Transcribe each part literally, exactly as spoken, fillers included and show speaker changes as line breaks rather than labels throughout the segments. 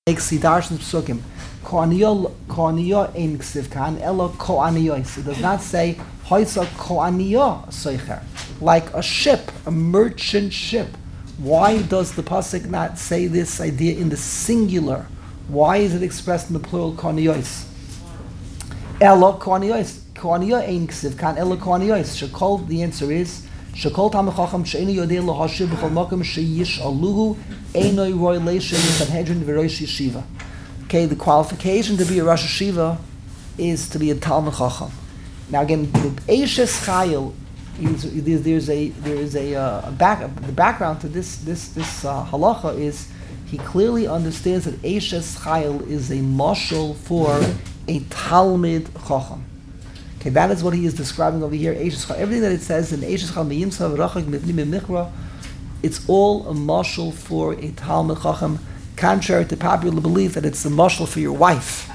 makes the darshan psukim. Koaniyo ein ksiv kan elo koaniyos. It does not say hoisa koaniyo soicher, like a ship, a merchant ship. Why does the pasuk not say this idea in the singular? Why is it expressed in the plural koaniyos? Elo koaniyos. Koaniyo ein ksiv kan elo koaniyos. Shekol. The answer is Shekol Talmid Chacham she'eino yodei lahashiv b'chol makom sheyish aluhu einoi roy leishem Sanhedrin v'rosh yeshiva. Okay, the qualification to be a Rosh Yeshiva is to be a Talmid Chacham. Now again, the Eishes Chayil, there's a there is a, uh, a back the background to this this this uh, halacha is he clearly understands that Eishes Chayil is a mashal for a Talmid Chacham. Okay, that is what he is describing over here. Everything that it says in Eishes Chayil Meyimsa V'Rachak Mivnim Michra, it's all a mashal for a Talmid Chacham, contrary to popular belief that it's a mashal for your wife.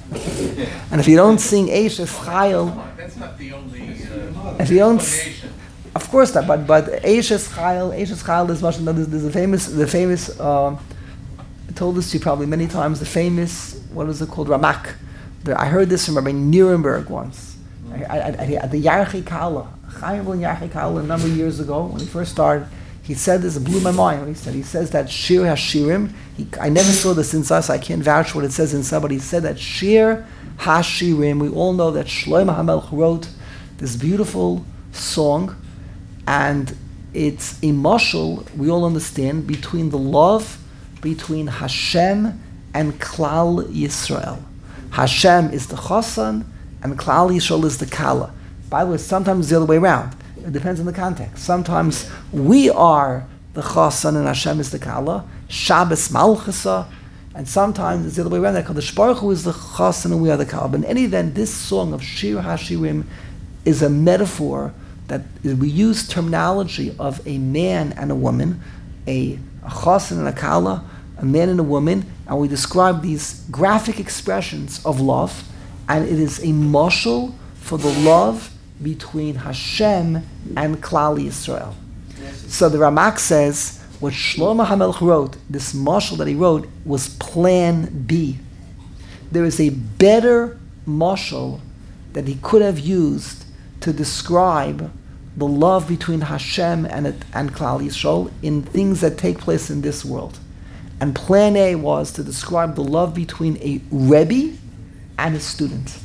And if you don't sing Eishes Chayil,
that's not the only uh,
if you don't,
explanation.
Of course not, but but Eishes Chayil, Eishes Chayil is mashal. There's, there's a famous, the famous. Uh, I told this to you probably many times. The famous, what is it called, Ramak. The, I heard this from Rabbi Nierenberg once. I, I, I, at the Yarchei Kala, Chaim ben Yarchei Kala, a number of years ago, when he first started, he said this, it blew my mind when he said, he says that Shir HaShirim, he, I never saw this inside, so I can't vouch what it says inside, but he said that Shir HaShirim, we all know that Shlomo HaMelech wrote this beautiful song, and it's a mashal, we all understand, between the love between Hashem and Klal Yisrael. Hashem is the Chassan, and Klal Yisrael is the Kala. By the way, sometimes it's the other way around. It depends on the context. Sometimes we are the Chassan and Hashem is the Kala, Shabbos Malchusa, and sometimes it's the other way around. That Kadosh Baruch Hu is the Chassan and we are the Kala. But in any event, this song of Shir HaShirim is a metaphor that we use terminology of a man and a woman, a, a Chassan and a Kala, a man and a woman, and we describe these graphic expressions of love, and it is a mashal for the love between Hashem and Klal Yisrael. So the Ramak says, what Shlomo HaMelech wrote, this mashal that he wrote, was plan B. There is a better mashal that he could have used to describe the love between Hashem and, and Klal Yisrael in things that take place in this world. And plan A was to describe the love between a Rebbe and a student,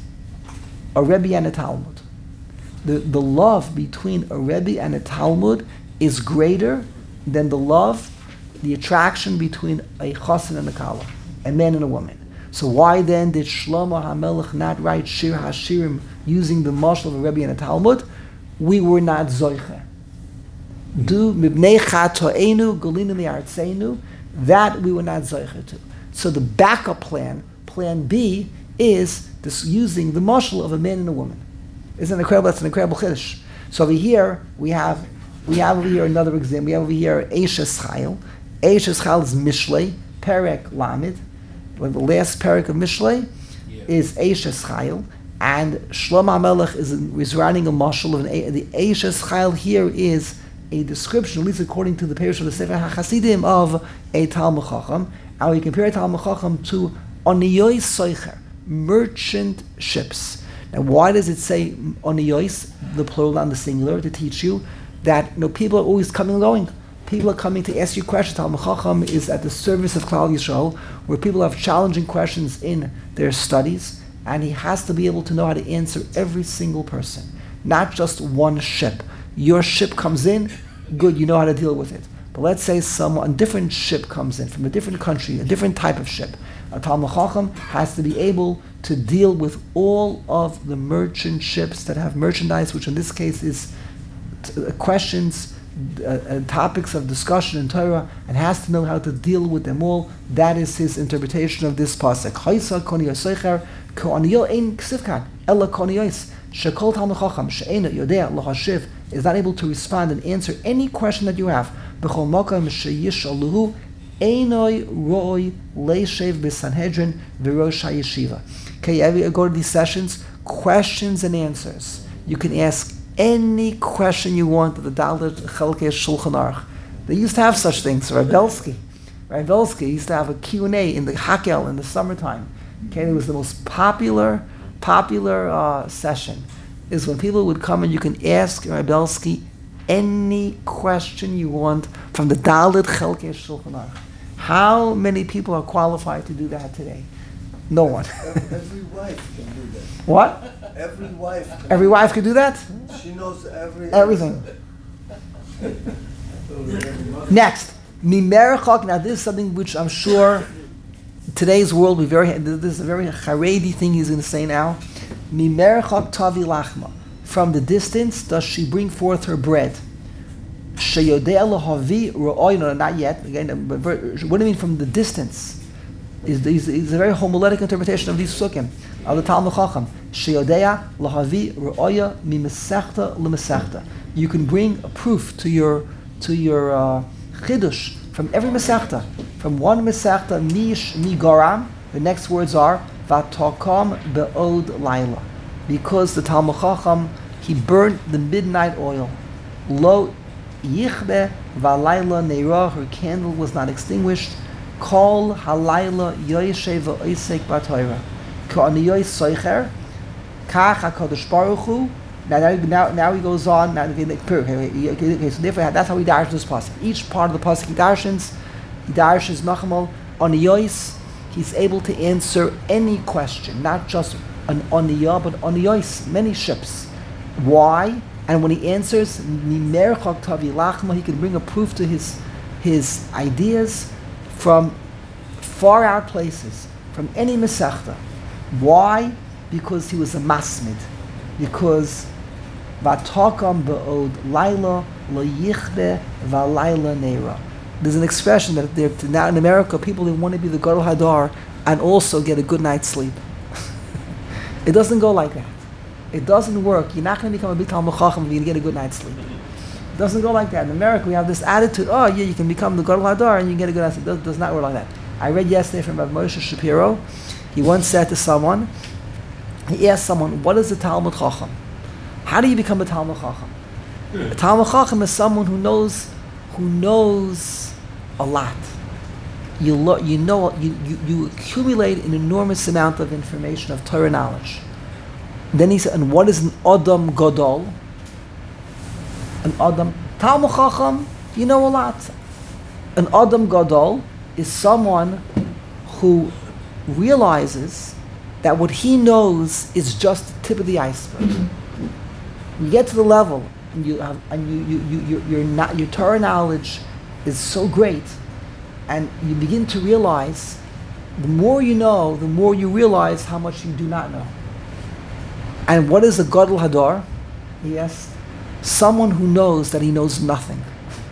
a Rebbe and a Talmud. The, the love between a Rebbe and a Talmud is greater than the love, the attraction between a Chassan and a Kala, a man and a woman. So why then did Shlomo HaMelech not write Shir HaShirim using the mashal of a Rebbe and a Talmud? We were not zoiche. Du mibnei chatoenu golinu mi'artzeinu, that we were not zoiche to. So the backup plan, plan B, is this using the mashal of a man and a woman. Isn't it incredible? That's an incredible chiddush. So over here we have we have over here another example. We have over here Eishes Chayil. Eishes Chayil is Mishlei, Perek Lamed. When the last Perek of Mishlei yeah. is Eishes Chayil, and Shlomo HaMelech is, is writing a mashal of an the Eishes Chayil here is a description, at least according to the parish of the Sefer HaChasidim, of a Talmid Chacham. And we compare Talmid Chacham to Oniyois Soicher, merchant ships. Now, why does it say Oniyois, the plural and the singular, to teach you that you know, people are always coming and going? People are coming to ask you questions. Talmid Chacham is at the service of Klal Yisrael, where people have challenging questions in their studies, and he has to be able to know how to answer every single person, not just one ship. Your ship comes in, good, you know how to deal with it. But let's say someone, a different ship comes in from a different country, a different type of ship. A Talmid Chacham has to be able to deal with all of the merchant ships that have merchandise, which in this case is t- uh, questions, uh, uh, topics of discussion in Torah, and has to know how to deal with them all. That is his interpretation of this pasuk. Chaysa koniyos soicher ko'aniyo ein ksivkan ela koniyos shekol Talmid Chacham she'ena yodea lahashiv is not able to respond and answer any question that you have. B'chol makam sheyishaluhu einoi roi leishev b'Sanhedrin v'rosh hayeshiva. Okay, you go to these sessions, questions and answers. You can ask any question you want at the Dalet Chelkei Shulchan Aruch. They used to have such things. Rabbi Belsky, Rabbi Belsky used to have a Q and A in the Hakel in the summertime. Okay, it was the most popular, popular uh, session. Is when people would come and you can ask Rabbi Belsky any question you want from the Dalit Chelkei Shulchan Aruch. How many people are qualified to do that today? No one.
Every, every wife can do that.
What?
Every wife. Can
Every wife could do that?
She knows every
Everything. Next, Mimerachak. Now this is something which I'm sure today's world will be very. This is a very Haredi thing he's going to say now. Mimerachak tavi lachma. From the distance does she bring forth her bread. Sheyodea lahavi ro'oy. No, not yet. Again, what do you mean from the distance? Is is is a very homiletic interpretation of these psukim of the Talmud Chacham. Sheyodea lahavi ro'oya mimesechta lemesechta. You can bring a proof to your to your uh, chidush from every mesechta. From one mesechta mish mi garam. The next words are vatokam be'od laila, because the Talmud Chacham he burned the midnight oil. Lo yichbe valayla neira. Her candle was not extinguished. Kol halayla yoyeshev v'oisek b'Torah. Ka'aniyoy soicher. Kach HaKadosh Baruch Hu. Now, now, now he goes on. Now, okay, okay, okay, so therefore, that's how he darshes this pasuk. Each part of the pasuk he darshens, he darshes Nachamal on the yois. He's able to answer any question, not just an oniyah, but on the yois, many ships. Why? And when he answers, Mimerchak tavi lachma, he can bring a proof to his his ideas from far out places, from any mesechta. Why? Because he was a masmid. Because Vatakam be'od laila lo yichbe valayla neira. There's an expression that there, now in America, people they want to be the Gadol Hadar and also get a good night's sleep. It doesn't go like that. It doesn't work. You're not going to become a big Talmud Chacham if you get a good night's sleep. It doesn't go like that. In America, we have this attitude, oh yeah, you can become the Gadol Hadar and you can get a good night's sleep. It does, does not work like that. I read yesterday from Rav Moshe Shapiro. He once said to someone, he asked someone, what is a Talmud Chacham? How do you become a Talmud Chacham? A Talmud Chacham is someone who knows, who knows a lot. You lo- you know, you, you, you accumulate an enormous amount of information, of Torah knowledge. Then he said, and what is an Adam Gadol? An Adam, Talmud Chacham, you know a lot. An Adam Gadol is someone who realizes that what he knows is just the tip of the iceberg. You get to the level, and you have, and you you you you you're not, your Torah knowledge is so great, and you begin to realize, the more you know, the more you realize how much you do not know. And what is a Gadol Hadar? Yes, someone who knows that he knows nothing.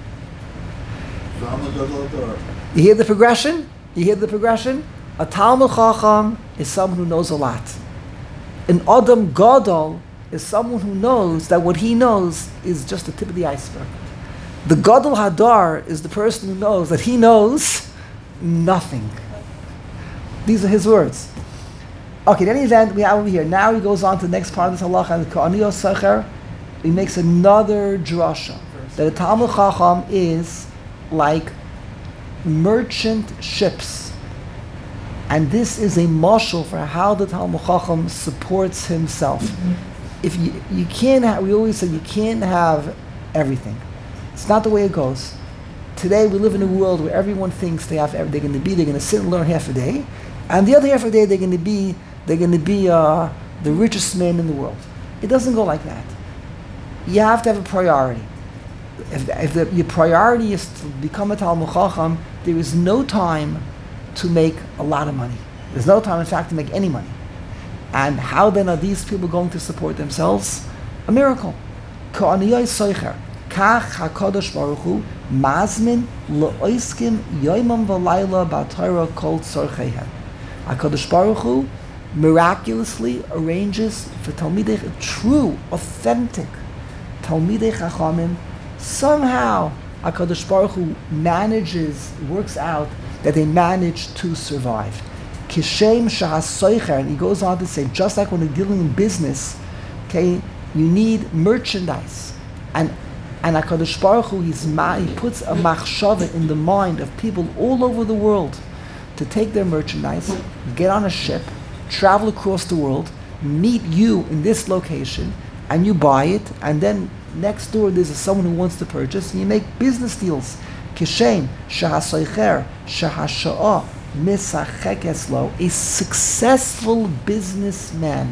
You hear the progression? You hear the progression? A Talmud Chacham is someone who knows a lot. An Adam Gadol is someone who knows that what he knows is just the tip of the iceberg. The Gadol Hadar is the person who knows that he knows nothing. These are his words. Okay, in any event, we have over here. Now he goes on to the next part of this halacha, and Ka'aniyo Secher, he makes another drasha, that a Talmud Chacham is like merchant ships. And this is a mashal for how the Talmud Chacham supports himself. Mm-hmm. If you you can't have, we always say you can't have everything. It's not the way it goes. Today we live in a world where everyone thinks they have they're going to be they're going to sit and learn half a day, and the other half a day they're going to be they're going to be uh, the richest man in the world. It doesn't go like that. You have to have a priority. If, if the, your priority is to become a Talmud Chacham, there is no time to make a lot of money. There's no time, in fact, to make any money. And how then are these people going to support themselves? A miracle. Ka'aniyai soicher. Kach HaKadosh Baruch Hu mazmin lo'oiskim yoimam v'layla b'Torah kol tzorcheihem. HaKadosh Baruch Hu miraculously arranges for Talmidei, true, authentic Talmidei Chachamim. Somehow HaKadosh Baruch Hu manages, works out that they manage to survive. Kishem shahasoicher, and he goes on to say, just like when you're dealing in business, okay, you need merchandise. And And HaKadosh Baruch Hu, he's ma- he puts a machshava in the mind of people all over the world to take their merchandise, get on a ship, travel across the world, meet you in this location, and you buy it, and then next door there's someone who wants to purchase, and you make business deals. Kishem, shahasoicher, shahasha'a, misachekes lo, a successful businessman.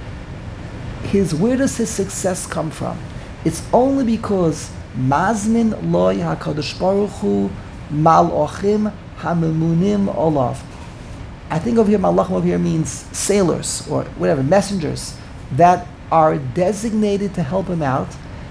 His, where does his success come from? It's only because mazmin loy HaKadosh Baruch Hu malachim hamemunim olav. I think over here, malachim over here means sailors or whatever, messengers that are designated to help him out.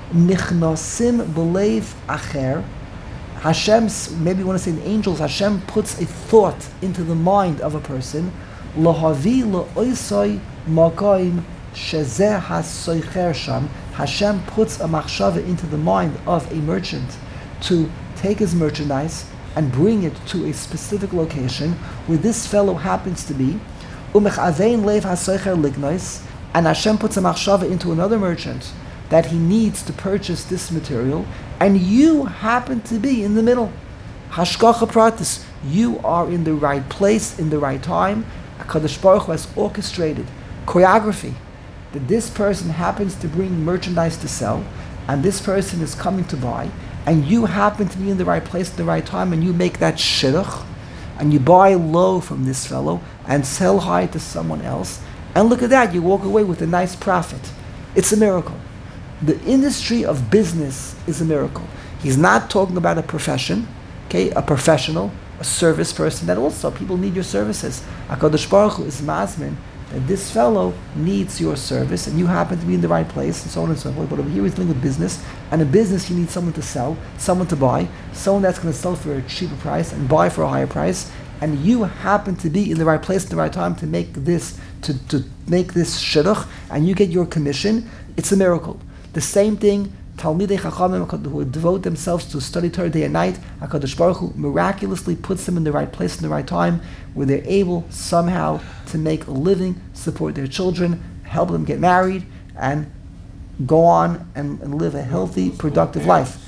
Nichnosim b'leiv acher. Hashem, maybe you want to say the angels, Hashem puts a thought into the mind of a person. Lahavi la'oisoi makoim shezeh hasoicher sham. Hashem puts a machshava into the mind of a merchant to take his merchandise and bring it to a specific location where this fellow happens to be. Umechavein leiv hasoicher lignois. And Hashem puts a machshava into another merchant that he needs to purchase this material, and you happen to be in the middle. Hashgacha pratis, you are in the right place, in the right time. HaKadosh Baruch Hu has orchestrated choreography that this person happens to bring merchandise to sell, and this person is coming to buy, and you happen to be in the right place at the right time, and you make that shidduch, and you buy low from this fellow, and sell high to someone else, and look at that, you walk away with a nice profit. It's a miracle. The industry of business is a miracle. He's not talking about a profession, okay, a professional, a service person, that also people need your services. HaKadosh Baruch Hu is mazmin that this fellow needs your service, and you happen to be in the right place, and so on and so forth. But over here he's dealing with business, and in business you need someone to sell, someone to buy, someone that's going to sell for a cheaper price and buy for a higher price, and you happen to be in the right place at the right time to make this, to, to make this shidduch, and you get your commission. It's a miracle. The same thing, Talmidei Chachamim who devote themselves to study Torah day and night, HaKadosh Baruch Hu miraculously puts them in the right place in the right time, where they're able somehow to make a living, support their children, help them get married, and go on and, and live a healthy, productive life.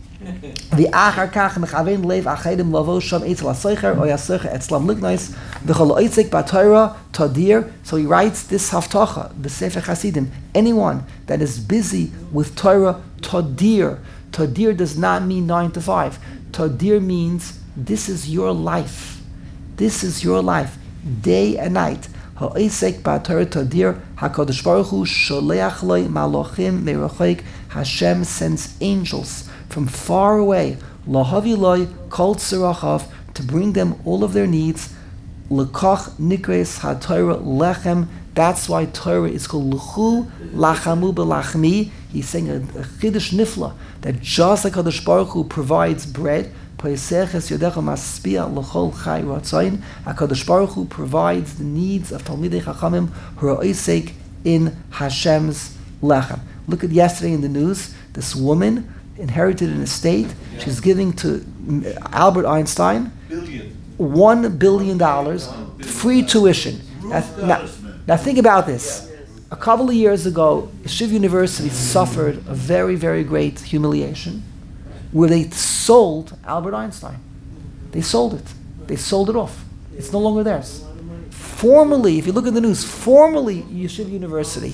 The achar kach mechavein leiv achedim lavo sham etzel hasoicher or yasoicher etzlam lignois v'chol oitzik b'Torah tadir. So he writes this haftacha, the Sefer Chasidim. Anyone that is busy with Torah tadir. Tadir does not mean nine to five. Tadir means this is your life. This is your life, day and night. Ha'oisek b'Torah tadir. HaKadosh Baruch Hu sholeach loy malachim merochik. Hashem sends angels from far away, lahavi loy kol tzirachav, to bring them all of their needs. Lekach nikres haTorah lechem. That's why Torah is called Luchu Lachamu Belachmi. He's saying a, a chiddush nifla that just like HaKadosh Baruch Hu provides bread, Poiseches Yodecha Maspia L'chol Chai Ratzayin. HaKadosh Baruch Hu provides the needs of Talmidei Chachamim who are oisek in Hashem's lechem. Look at yesterday in the news. This woman inherited an estate. Yeah. She's giving to Albert Einstein
billion.
one billion dollars free tuition. Now, now, now think about this. A couple of years ago, Shiv University suffered a very, very great humiliation where they sold Albert Einstein. They sold it. They sold it off. It's no longer theirs. Formerly, if you look at the news, formerly Yeshiva University.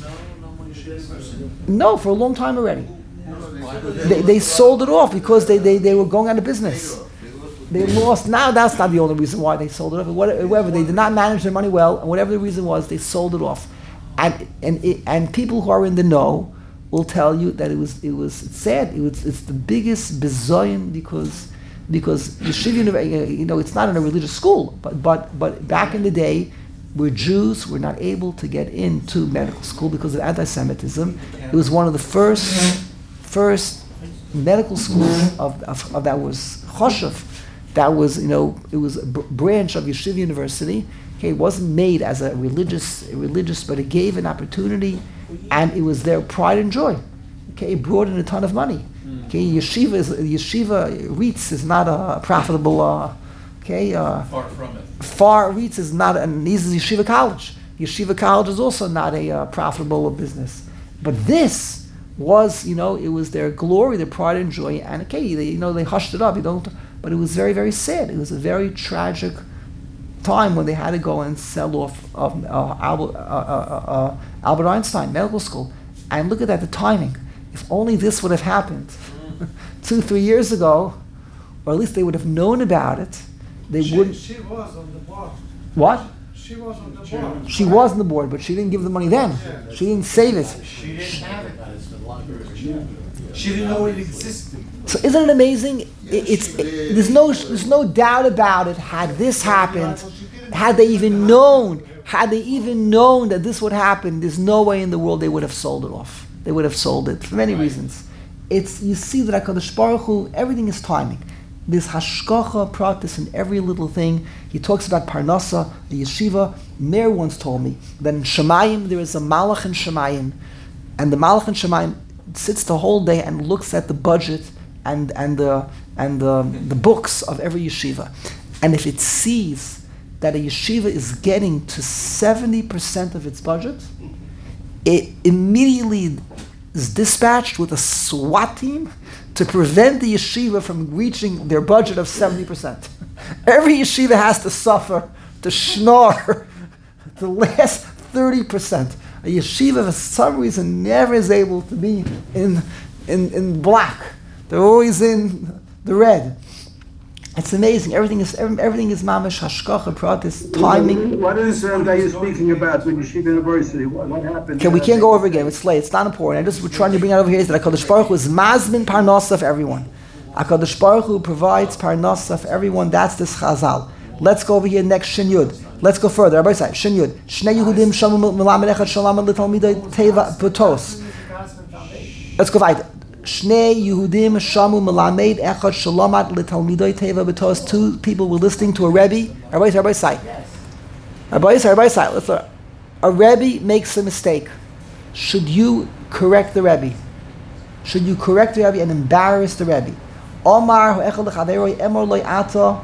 No, for a long time already. They, they sold it off because they, they, they were going out of business. They lost. Now that's not the only reason why they sold it off. Whatever, they did not manage their money well, and whatever the reason was, they sold it off. And and it, and people who are in the know will tell you that it was it was it's sad. It was it's the biggest bizoyin because because Yeshiva University, you know, it's not in a religious school, but but but back in the day, where Jews were not able to get into medical school because of anti-Semitism, it was one of the first first medical schools of, of, of that was choshev. That was, you know, it was a b- branch of Yeshiva University. Okay, it wasn't made as a religious, a religious, but it gave an opportunity, and it was their pride and joy. Okay, it brought in a ton of money. Okay, yeshiva is yeshiva Reitz is not a profitable. Uh, okay, uh,
far from it.
Far Reitz is not, and this is yeshiva college. Yeshiva college is also not a uh, profitable business. But this was, you know, it was their glory, their pride and joy, and okay, they, you know, they hushed it up, you don't, but it was very, very sad. It was a very tragic time when they had to go and sell off of, uh, Albert, uh, uh, uh, Albert Einstein Medical School. And look at that, the timing. If only this would have happened two, three years ago, or at least they would have known about it, they
she,
wouldn't.
She was on the board.
What?
She was on the board.
She was on the board, but she didn't give the money then.
Yeah.
She didn't save it.
She didn't have it.
She didn't know it existed.
So isn't it amazing? It, it's it, there's no there's no doubt about it. Had this happened, had they even known, had they even known that this would happen, there's no way in the world they would have sold it off. They would have sold it for many reasons. It's you see that HaKadosh Baruch Hu, everything is timing. This hashkacha practice in every little thing. He talks about parnasa, the yeshiva. Meir once told me that in Shemayim there is a malach in Shemayim, and the malach in Shemayim sits the whole day and looks at the budget and and the and the, the books of every yeshiva, and if it sees that a yeshiva is getting to seventy percent of its budget, it immediately is dispatched with a SWAT team to prevent the yeshiva from reaching their budget of seventy percent. Every yeshiva has to suffer, to schnorr, the last thirty percent. A yeshiva, for some reason, never is able to be in, in, in black. They're always in the red. It's amazing. Everything is everything is mamash hashkacha pratis timing.
What incident are you speaking about with Yeshiva University? What, what happened?
Okay, we can't go over again. It's late. It's not important. I just we're trying to bring out over here is that HaKadosh Baruch Hu is mazmin parnasa for everyone. HaKadosh Baruch Hu provides parnasa for everyone. That's this chazal. Let's go over here next Shin Yud. Let's go further. Everybody say Shin Yud. Shnei Yehudim shamu melamed echad shalom l'talmidei teva patos. Let's go weiter. Shnei Yehudim shamu melamed echad shalomat l'talmidei teva patos. Two people were listening to a Rebbe. Everybody say, everybody say. Everybody say, everybody say. Let's learn. A Rebbe makes a mistake. Should you correct the Rebbe? Should you correct the Rebbe and embarrass the Rebbe? Omar echad l'chaveroi emor loy ata.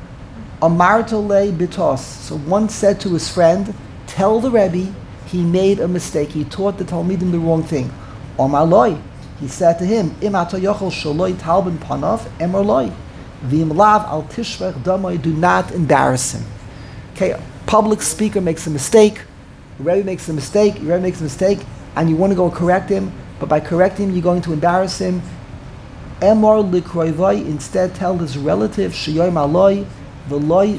Amartole bitos. So one said to his friend, tell the Rebbe he made a mistake. He taught the Talmidim the wrong thing. Omar loy. He said to him, Im ato yochel shaloi talbin panav emor loy. V'im lav al tishvech damoi. Do not embarrass him. Okay, a public speaker makes a mistake. The Rebbe makes a mistake. The Rebbe makes a mistake, and you want to go correct him. But by correcting him, you're going to embarrass him. Emor likroivai. Instead, tell his relative sheyoy maloi. Okay,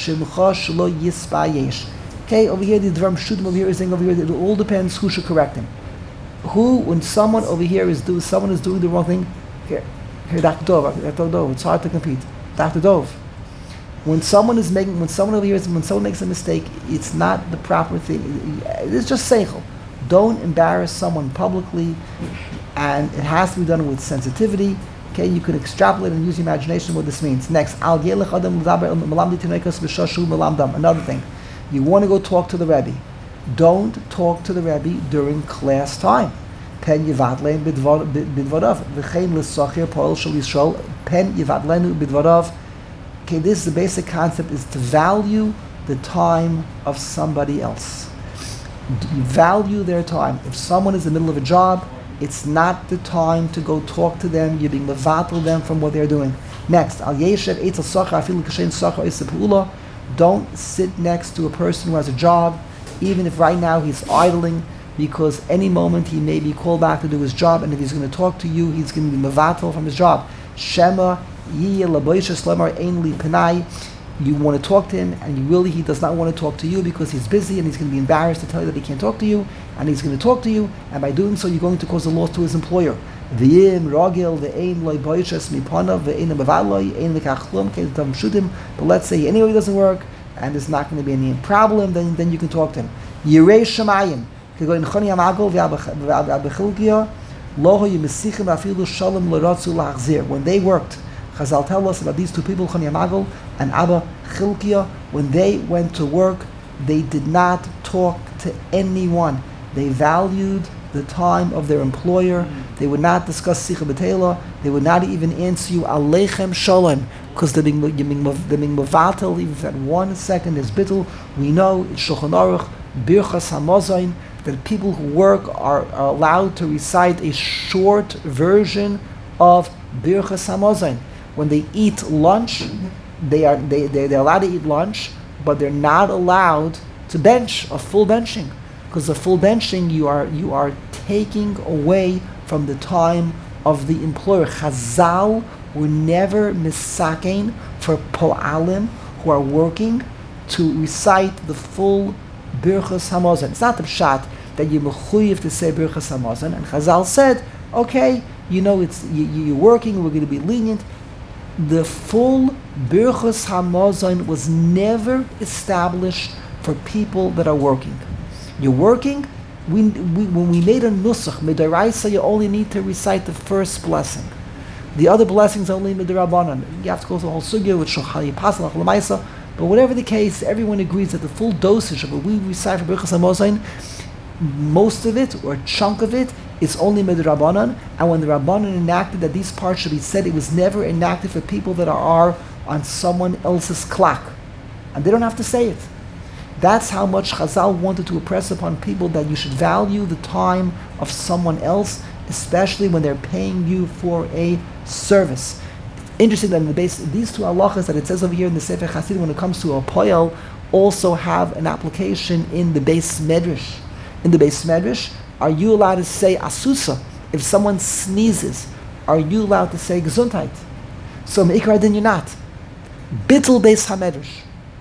over here the drum shudim over here is saying over here that it all depends who should correct him. Who, when someone over here is doing someone is doing the wrong thing, here, here Doctor Dove, Doctor Dove, it's hard to compete. Doctor Dove. When someone is making when someone over here is when someone makes a mistake, it's not the proper thing. It's just seichel. Don't embarrass someone publicly, and it has to be done with sensitivity. Okay, you can extrapolate and use your imagination what this means. Next, another thing, you want to go talk to the Rebbe. Don't talk to the Rebbe during class time. Pen yivadlein bidvarav. V'chein l'sachir poel shel Yisrael. Pen yivadlenu bidvarav. Okay, this is the basic concept: is to value the time of somebody else. You value their time. If someone is in the middle of a job, it's not the time to go talk to them. You're being mevatel them from what they're doing. Next, al yeshev eitzel sachar afilu kashen sachar isepula. Don't sit next to a person who has a job, even if right now he's idling, because any moment he may be called back to do his job, and if he's going to talk to you, he's going to be mevatel from his job. Shema yiyeh laboisha slemar ein li penai. You want to talk to him, and you really he does not want to talk to you because he's busy, and he's going to be embarrassed to tell you that he can't talk to you, and he's going to talk to you, and by doing so, you're going to cause a loss to his employer. V'yim ragil ve'ein loy boishes mipanav ve'ein mevaloi ein lekachlum ke'tam shudim. But let's say anyway it doesn't work, and there's not going to be any problem. Then then you can talk to him. Yirei shemayim could go in choni amagol ve'abechilgia loho yimesichim afilu shalom l'ratzu lachzir. When they worked, Chazal tell us about these two people, Choni Amagol and Abba Chilkia. When they went to work, they did not talk to anyone. They valued the time of their employer. Mm-hmm. They would not discuss Sicha B'Teila. They would not even answer you Aleichem Shalom, because they're being mevatel. Even if at one second is bittul, we know it's Shulchan Aruch, Birchas Hamozain, that people who work are, are allowed to recite a short version of Birchas Hamazon. When they eat lunch, they are they, they they're allowed to eat lunch, but they're not allowed to bench a full benching, because the full benching you are you are taking away from the time of the employer. Chazal were never misakein for po'alim who are working to recite the full Birchas Hamazon. It's not the pshat that you're mechuyev to say Birchas Hamazon, and Chazal said, okay, you know it's you, you're working, we're going to be lenient. The full Birchas Hamazon was never established for people that are working. You're working. We, we when we made a nusach midaraisa, you only need to recite the first blessing. The other blessings only midarabanan. You have to go through the whole sugya with shulchan pasal lamaisa. But whatever the case, everyone agrees that the full dosage of what we recite for Birchas Hamazon, most of it or a chunk of it is only midrabanan. And when the Rabbanan enacted that these parts should be said, it was never enacted for people that are on someone else's clock, and they don't have to say it. That's how much Chazal wanted to impress upon people that you should value the time of someone else, especially when they're paying you for a service. Interesting that in the base, these two halachas that it says over here in the Sefer Chassidim, when it comes to a poyel, also have an application in the Beis Medrash. In the Beis Medrash, are you allowed to say asusa? If someone sneezes, are you allowed to say gesundheit? So me'ikar din you're not. Bittul Beis HaMedrash.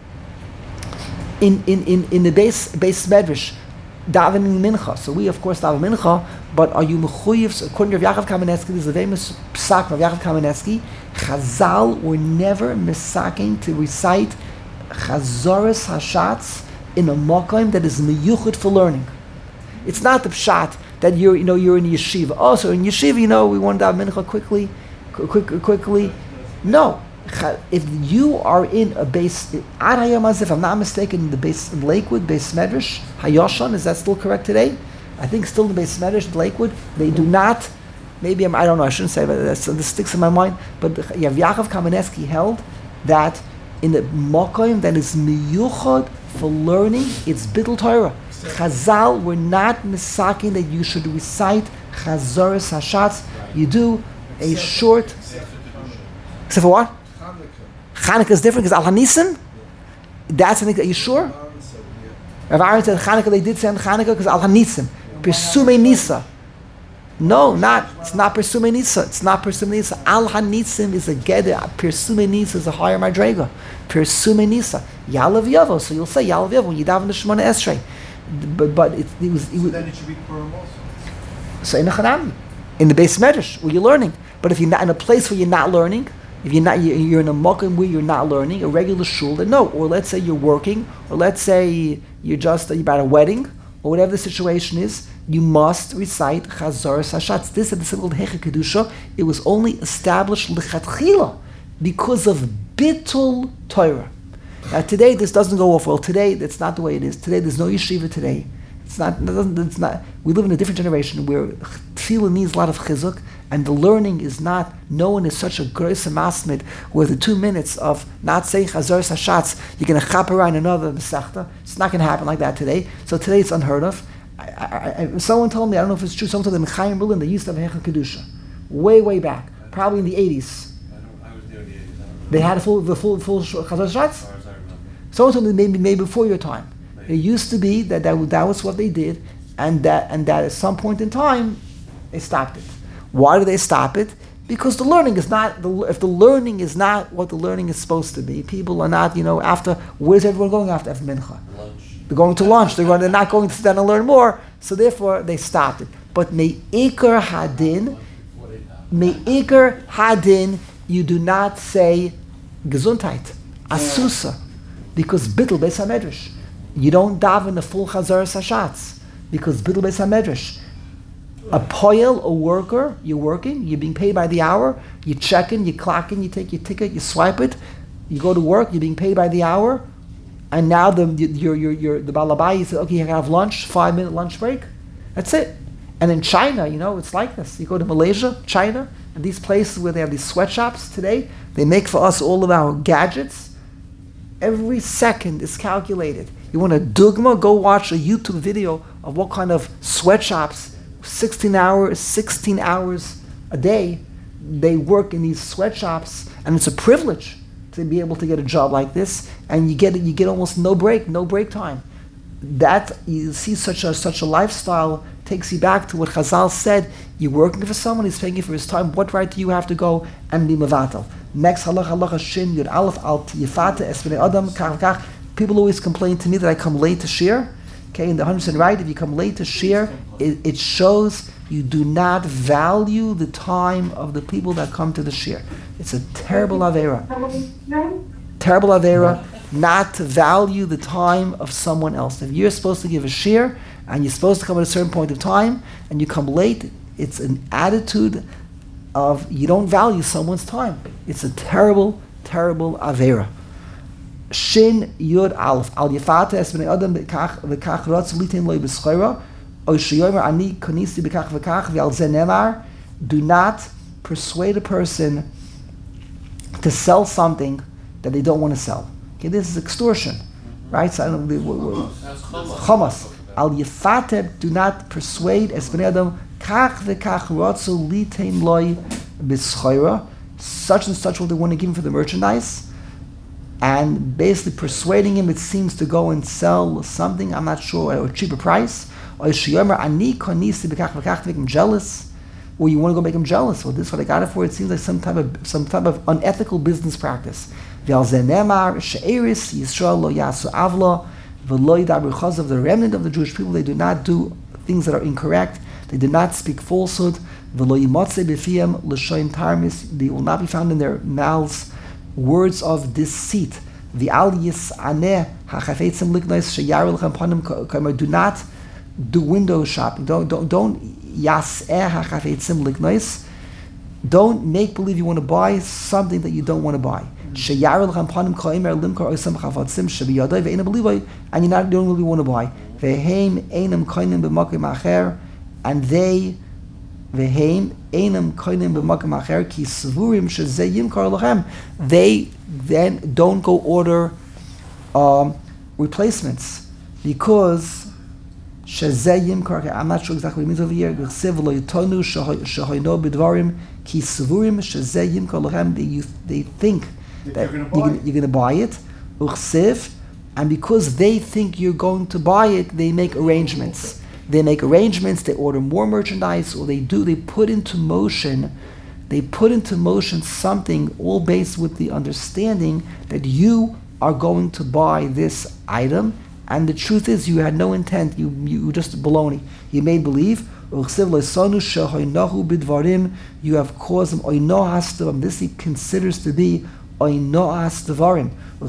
In in in in the Beis Beis Medrash, davening mincha. So we of course daven mincha, but are you mechuyev? According to Rav Yaakov Kamenetsky, this is a famous psak of Yaakov Kamenetsky. Chazal were never misaking to recite Chazoras Hashatz in a makom that is miyuchid for learning. It's not the pshat that you're you know you're in yeshiva. Oh, so in yeshiva, you know, we want to daven mincha quickly, quick, quickly. No. If you are in a base, if I'm not mistaken, the base in Lakewood, Beis Medrash, Hayoshan, is that still correct today? I think still the Beis Medrash, Lakewood, they do not, maybe I'm, I don't know, I shouldn't say, but that's, this sticks in my mind, but Rav Yaakov Kamenetsky held that in the Mokoim that is miyuchad for learning, it's Bittul Torah. Chazal were not misaking that you should recite Chazoras Hashatz. You do a short, except for what? Chanukah is different because Al Hanisim, that's an, are you sure? Rav Aaron said Chanukah, they did say on Chanukah because Al Hanisim. Persume Nisa. No, not, it's not Persume Nisa. It's not Persume Nisa. Al Hanisim is a Geder. Persume Nisa is a higher Madrega. Persume Nisa. Yalav Yavo. So you'll say Yalav Yavo when you daven the Shemona Esrei. But, but it, it was. It was
So then it should be Purim also.
So in the Chanam, in the Beis Medrash, where you're learning. But if you're not in a place where you're not learning, if you're not, you're in a makom where you're not learning, a regular shul, then no. Or let's say you're working, or let's say you're just you're at a wedding, or whatever the situation is, you must recite Chazoras Hashatz. This is the symbol of Hecha Kedusha. It was only established lichatchila because of Bittul Torah. Now today this doesn't go off well. Today that's not the way it is. Today there's no yeshiva today. It's not. It doesn't, it's not. We live in a different generation where tefillah needs a lot of chizuk, and the learning is not. No one is such a gross masmid where the two minutes of not saying Chazoras Hashatz, you're going to chap around another mesechta. It's not going to happen like that today. So today it's unheard of. I, I, I, someone told me, I don't know if it's true. Someone told me in Chaim Berlin they used to have Hecha Kedusha, way way back, probably in the eighties.
I, don't, I was there in the eighties. I don't remember.
They had a full the full full Chazoras Hashatz.
As far as I remember.
Someone told me maybe maybe before your time. It used to be that, that that was what they did, and that and that at some point in time, they stopped it. Why do they stop it? Because the learning is not the if the learning is not what the learning is supposed to be. People are not, you know, after where's everyone going after after mincha?
Lunch.
They're going to lunch. They're going. They're not going to sit down and learn more. So therefore, they stopped it. But me'ikar hadin, me'ikar hadin, you do not say gesundheit, asusa, because bittul beis hamedrash. You don't daven the full Chazoras Hashatz because bittul beis hamedrash. A poyel, a worker, you're working, you're being paid by the hour, you check in, you clock in, you take your ticket, you swipe it, you go to work, you're being paid by the hour, and now the your your your the balabai, you say, okay, you can have lunch, five minute lunch break. That's it. And in China, you know, it's like this. You go to Malaysia, China, and these places where they have these sweatshops today, they make for us all of our gadgets. Every second is calculated. You want a dogma? Go watch a YouTube video of what kind of sweatshops, sixteen hours, sixteen hours a day, they work in these sweatshops, and it's a privilege to be able to get a job like this. And you get you get almost no break, no break time. That you see such a such a lifestyle takes you back to what Chazal said. You're working for someone, he's paying you for his time. What right do you have to go and be mevatel? Next halacha, halacha shin yud aleph al yifate es bnei adam kach kach. People always complain to me that I come late to shir. Okay, and the one hundred percent right. If you come late to shir, it, it shows you do not value the time of the people that come to the shir. It's a terrible avera. Terrible avera. Not to value the time of someone else. If you're supposed to give a shir and you're supposed to come at a certain point of time and you come late, it's an attitude of you don't value someone's time. It's a terrible, terrible avera. Shin Yud Aleph Al Yifate Es Bnei Adam V'Kach V'Kach Ratz Litin Loi B'Schoira O Sheyomer Ani Konisi B'Kach V'Kach V'Al Ze Nemar. Do not persuade a person to sell something that they don't want to sell. Okay, this is extortion, right? So I don't know. Chamas. Al Yifate, do not persuade Es Bnei Adam Kach V'Kach Ratzu Litin Loi B'Schoira. Such and such what they want to give him for the merchandise. And basically persuading him, it seems, to go and sell something, I'm not sure, at a cheaper price. Or ani konisi b'kach v'kach to make him jealous. Or you want to go make him jealous. Well, this is what I got it for. It seems like some type of some type of unethical business practice. V'al ze nemar she'eris Yisrael lo yasu avla v'lo yidabru chaz. Of the remnant of the Jewish people, they do not do things that are incorrect. They do not speak falsehood. V'lo yimotze b'fiyam l'shoyin tarmis. They will not be found in their mouths words of deceit. The al yis'aneh hachafetzim liknois sheyaril champanim kamer. Do not do window shopping. Don't don't don't yas'eh hachafetzim liknois. Don't make believe you want to buy something that you don't want to buy. Sheyaril champanim kamer limkar oisam chavatzim shebiyadai ve'ena belivai, and you not don't really want to buy. Ve'heim einam kainim b'makim acher, and they Ve'heim einam koinim b'makom acher ki svurim shezeh yimkar lachem. They then don't go order um, replacements because shezeh yimkar. I'm not sure exactly what it means over here. G'chsev lo yitonu shehoino b'dvarim ki svurim shezeh yimkar lachem. They they think that you're going to buy it. G'chsev, and because they think you're going to buy it, they make arrangements. They make arrangements, they order more merchandise, or they do, they put into motion, they put into motion something all based with the understanding that you are going to buy this item, and the truth is you had no intent, you you just baloney. You made believe, you have caused them, this he considers to be oinoas devarim.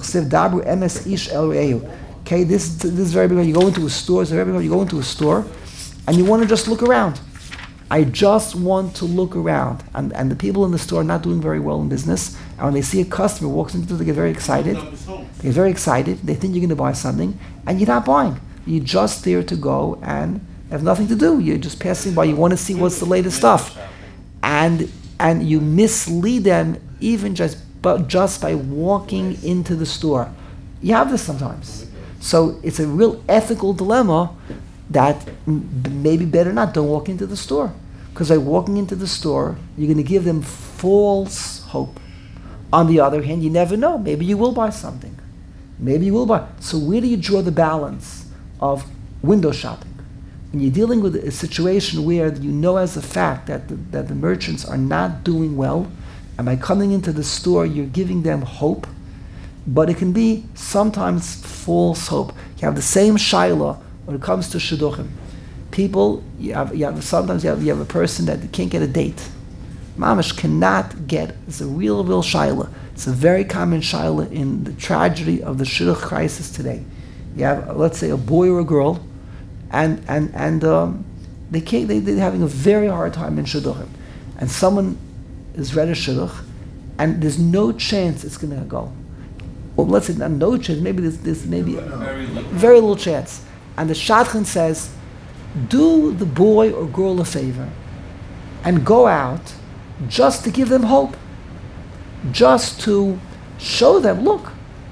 Okay, this this is very big. You go into a store, it's very big. You go into a store, and you want to just look around. I just want to look around, and and the people in the store are not doing very well in business. And when they see a customer walks into, they get very excited. They get very excited. They think you're going to buy something, and you're not buying. You're just there to go and have nothing to do. You're just passing by. You want to see what's the latest stuff, and and you mislead them even just but just by walking into the store. You have this sometimes. So it's a real ethical dilemma that maybe better not, don't walk into the store. Because by walking into the store, you're going to give them false hope. On the other hand, you never know. Maybe you will buy something. Maybe you will buy. So where do you draw the balance of window shopping? When you're dealing with a situation where you know as a fact that the, that the merchants are not doing well, and by coming into the store, you're giving them hope, but it can be sometimes false hope. You have the same shaila when it comes to shidduchim. People, you have, you have sometimes you have, you have a person that can't get a date. Mamash cannot get, it's a real, real shaila. It's a very common shaila in the tragedy of the shidduch crisis today. You have, let's say, a boy or a girl, and and and um, they can't, they, they're having a very hard time in shidduchim. And someone is read a shidduch, and there's no chance it's going to go. Well, let's say not no chance, maybe there's, there's maybe very little. very little chance. And the shadchan says, do the boy or girl a favor and go out just to give them hope. Just to show them, look,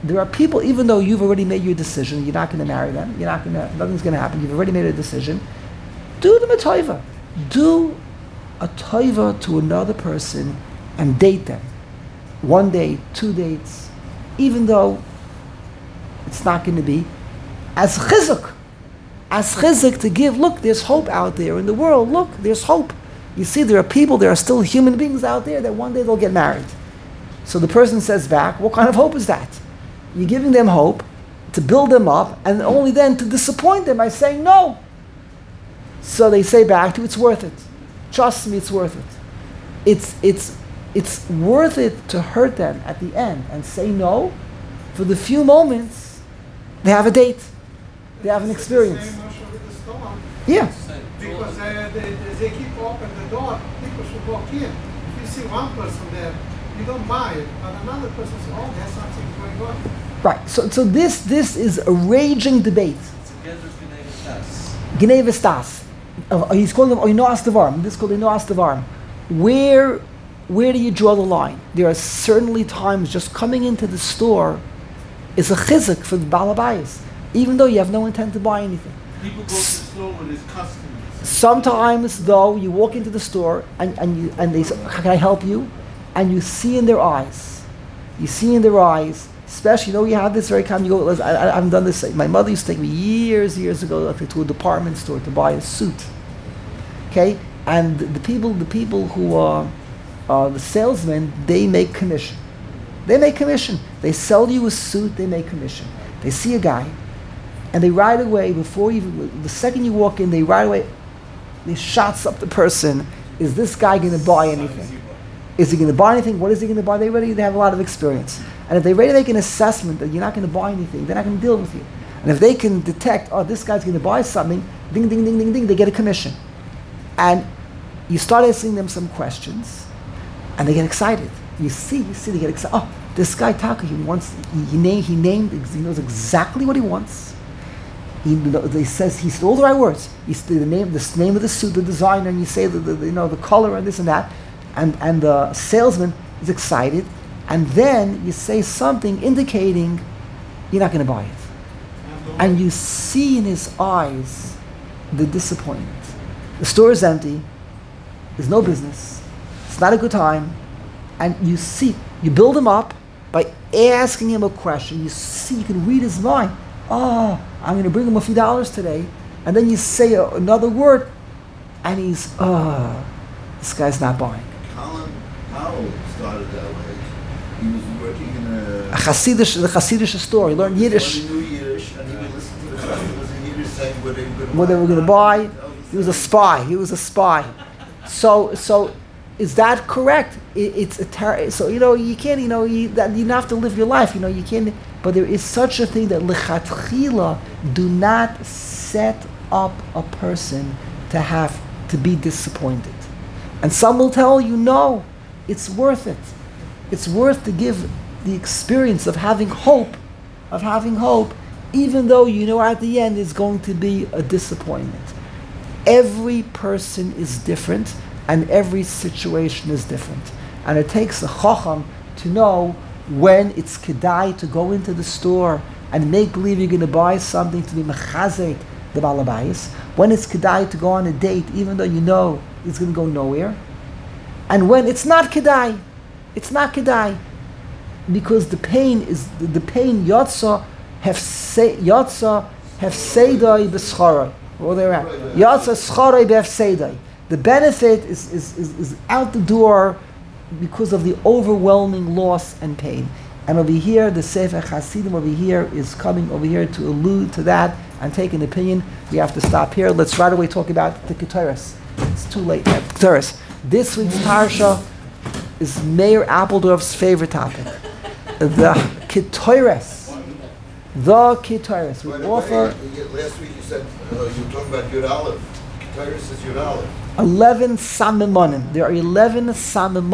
there are people, even though you've already made your decision, you're not going to marry them, you're not going to, nothing's going to happen, you've already made a decision, do them a toiva. Do a toiva to another person and date them. One date, two dates, even though it's not going to be as chizuk. As chizuk to give, look, there's hope out there in the world, look, there's hope. You see, there are people, there are still human beings out there that one day they'll get married. So the person says back, what kind of hope is that? You're giving them hope to build them up, and only then to disappoint them by saying no. So they say back to, it's worth it. Trust me, it's worth it. It's, it's, it's worth it to hurt them at the end and say no for the few moments they have a date. They have an experience.
Same also with the store.
Yeah.
Because uh, they, they, they keep open the door, people should walk in. If you see one person there, you don't buy it, but another person says, oh, there's something going on.
Right. So, so this this is a raging debate.
It's a Gedrus Gnei Stas.
Gnei Vestas. Uh, he's calling them Oinoas Devarim. This is called Oinoas Devarim. Where, where do you draw the line? There are certainly times just coming into the store is a chizuk for the balabayas, even though you have no intent to buy anything.
People go to the store with his customers.
Sometimes, though, you walk into the store and, and, you, and they say, can I help you? And you see in their eyes, you see in their eyes, especially, you know, you have this very common, you go, I, I, I haven't done this, my mother used to take me years, years ago to a department store to buy a suit. Okay? And the people, the people who are uh, the salesmen, they make commission. They make commission. They sell you a suit, they make commission. They see a guy, and they right away, before you, the second you walk in, they right away, they shots up the person. Is this guy going to buy anything? Is he going to buy anything? What is he going to buy? They already they have a lot of experience. And if they ready to make an assessment that you're not going to buy anything, they're not going to deal with you. And if they can detect, oh, this guy's going to buy something, ding, ding, ding, ding, ding, they get a commission. And you start asking them some questions, and they get excited. You see, you see, they get excited. Oh, this guy Taka, he wants, he, he named, he named, he knows exactly what he wants. He, he says, he said all the right words. He said the name, the name of the suit, the designer, and you say the, the you know the color and this and that, and and the salesman is excited, and then you say something indicating you're not going to buy it, and you see in his eyes the disappointment. The store is empty. There's no business. It's not a good time, and you see, you build him up by asking him a question. You see, you can read his mind. Oh, I'm going to bring him a few dollars today. And then you say a, another word, and he's, oh, this guy's not buying.
Colin Powell started that way. He was working in a...
A Hasidish, the Hasidish store. He learned Yiddish.
He knew Yiddish, and he would listen to the customers in Yiddish saying what they were going to
What they were going to buy. He was a spy. He was a spy. So, so is that correct? It, it's a ter- so you know you can't you know you that you have to live your life. You know you can't. But there is such a thing that lechatchila, do not set up a person to have to be disappointed. And some will tell you, no, it's worth it. It's worth to give the experience of having hope, of having hope, even though you know at the end it's going to be a disappointment. Every person is different, and every situation is different. And it takes a chacham to know when it's kedai to go into the store and make believe you're going to buy something to be mechazek the balabayis, when it's kedai to go on a date even though you know it's going to go nowhere, and when it's not kedai. It's not kedai, because the pain is the, the pain yotza hefse yotza hefseidai b'scharoi. Where they're at, yotza scharoi b'hefseidai. The benefit is, is, is, is out the door because of the overwhelming loss and pain. And over here, the Sefer Hasidim over here is coming over here to allude to that and take an opinion. We have to stop here. Let's right away talk about the Keteris. It's too late now. Keteris. This week's parsha is Meir Appeldorf's favorite topic. The Keteris. The Keteris. We
By the
offer...
way, last week you said, uh, you were talking about Yud Aleph. Keteris is Yud Aleph.
eleven Samimonim. There are eleven Samimonim.